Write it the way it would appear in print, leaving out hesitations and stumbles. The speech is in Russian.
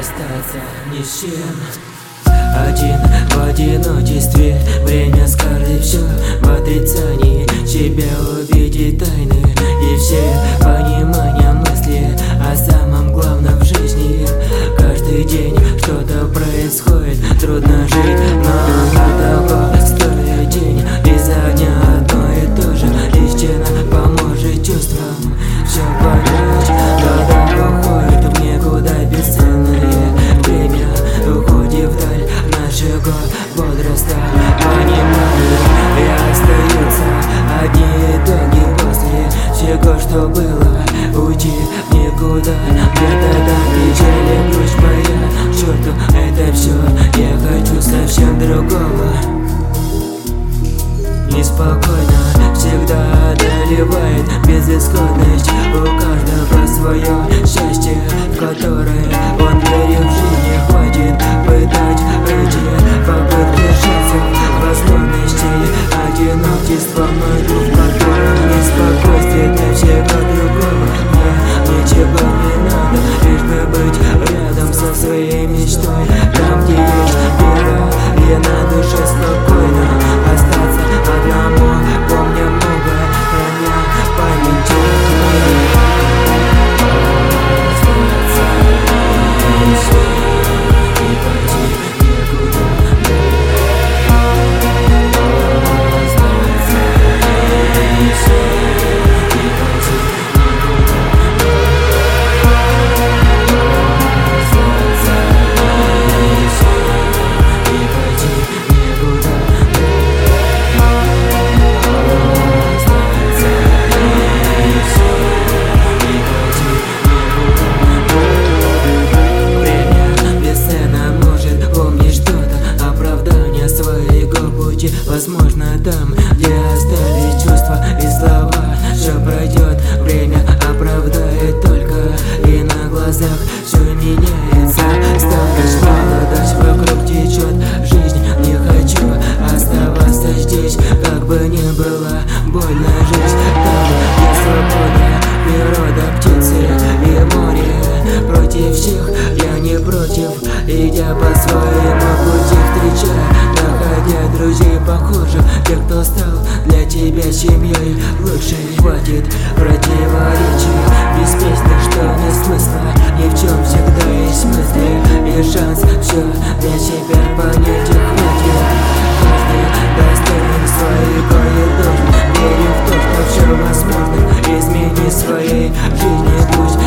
остаться ни с чем. Один в одиночестве, время скажет все в отрицании. Тебя увидит тайны и все понимания мысли о самом главном в жизни. Каждый день что-то происходит, трудно жить, но того стоит день. Изо дня одно и то же, истина поможет чувствам все понять. Года уходит в никуда, бесценное время уходит вдаль нашего возраста. Понимание и остаются одни итоги после всего, что было. Уйти в никуда, где-то там печали, грусть моя, черту это все. Я хочу совсем другого. Неспокойно всегда одолевает безысходность. У каждого свое счастье, в которое он верит в жизни. Хватит пытать эти попытки решиться возможностей. Одиночество иду, в котором неспокойствие для всего другого. Мне ничего не надо, лишь бы быть рядом со своей мечтой. Там, где есть вера и на душе спокойно остаться одному, помня много, храня память и пойти некуда. Возможно, там, где остались чувства и слова, все пройдет, время оправдает только. И на глазах все меняется, старость, молодость, вокруг течет жизнь. Не хочу оставаться здесь, как бы ни была больно жизнь. Там, где свобода, природа, птицы и море. Против всех, я не против, идя по своему пути, встречая, находя друзей похожих, тех, кто стал для тебя семьей лучшей. Хватит противоречий, без песни, что нет смысла. Ни в чем всегда есть мысли и шанс все для себя понять. И хватит, каждый достоин своего и должен. Верю в то, что все возможно, измени своей жизни пусть.